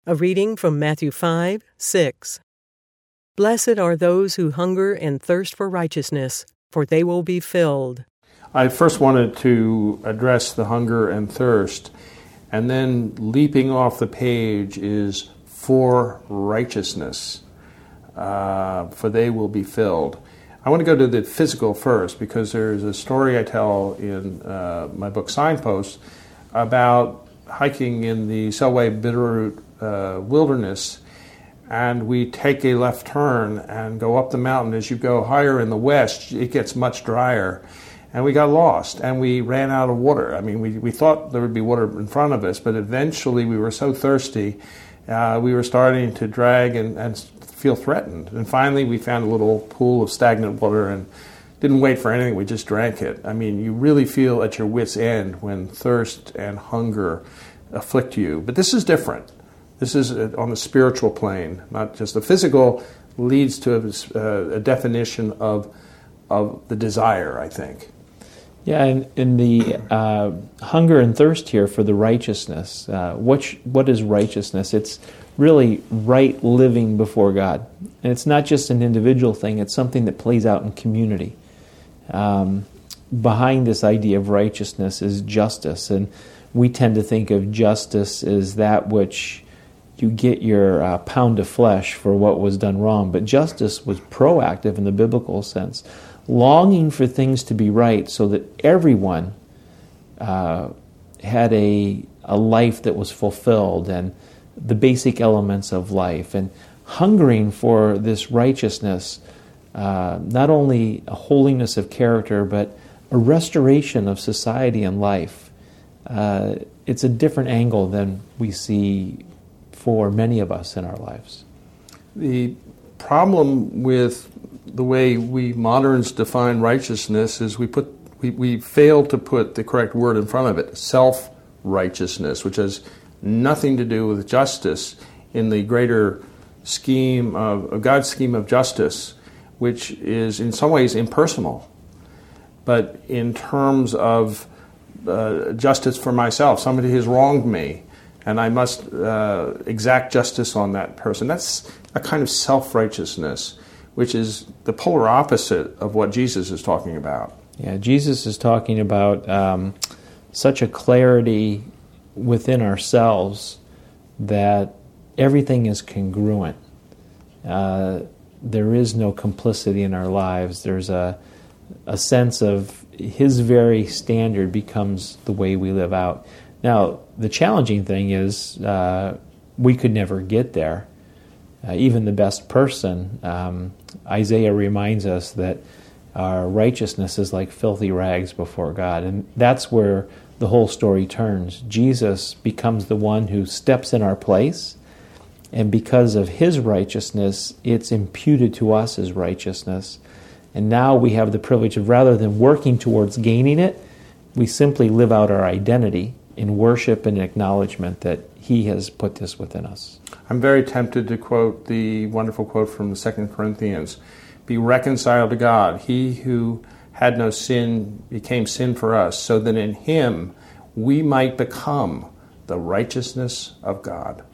A reading from Matthew 5:6. Blessed are those who hunger and thirst for righteousness, for they will be filled. I first wanted to address the hunger and thirst, and then leaping off the page is for righteousness, for they will be filled. I want to go to the physical first because there's a story I tell in my book Signposts about hiking in the Selway Bitterroot wilderness, and we take a left turn and go up the mountain. As you go higher in the west, it gets much drier, and we got lost and we ran out of water. I mean, we thought there would be water in front of us, but eventually we were so thirsty we were starting to drag and feel threatened. And finally we found a little pool of stagnant water and didn't wait for anything, we just drank it. I mean, you really feel at your wit's end when thirst and hunger afflict you. But this is different. This is on the spiritual plane, not just the physical. Leads to a definition of the desire, I think. Yeah, and in the hunger and thirst here for the righteousness, what is righteousness? It's really right living before God. And it's not just an individual thing, it's something that plays out in community. Behind this idea of righteousness is justice, and we tend to think of justice as that which you get your pound of flesh for what was done wrong. But justice was proactive in the biblical sense, longing for things to be right so that everyone had a life that was fulfilled and the basic elements of life, and hungering for this righteousness, not only a holiness of character, but a restoration of society and life. It's a different angle than we see for many of us in our lives. The problem with the way we moderns define righteousness is we fail to put the correct word in front of it, self-righteousness, which has nothing to do with justice in the greater scheme of God's scheme of justice, which is in some ways impersonal. But in terms of justice for myself, somebody has wronged me, and I must exact justice on that person. That's a kind of self-righteousness, which is the polar opposite of what Jesus is talking about. Yeah, Jesus is talking about such a clarity within ourselves that everything is congruent. There is no complicity in our lives. There's a sense of His very standard becomes the way we live out. Now, the challenging thing is we could never get there. Even the best person, Isaiah reminds us that our righteousness is like filthy rags before God. And that's where the whole story turns. Jesus becomes the one who steps in our place, and because of His righteousness, it's imputed to us as righteousness. And now we have the privilege of, rather than working towards gaining it, we simply live out our identity in worship and acknowledgement that He has put this within us. I'm very tempted to quote the wonderful quote from 2 Corinthians, "Be reconciled to God. He who had no sin became sin for us, so that in Him we might become the righteousness of God."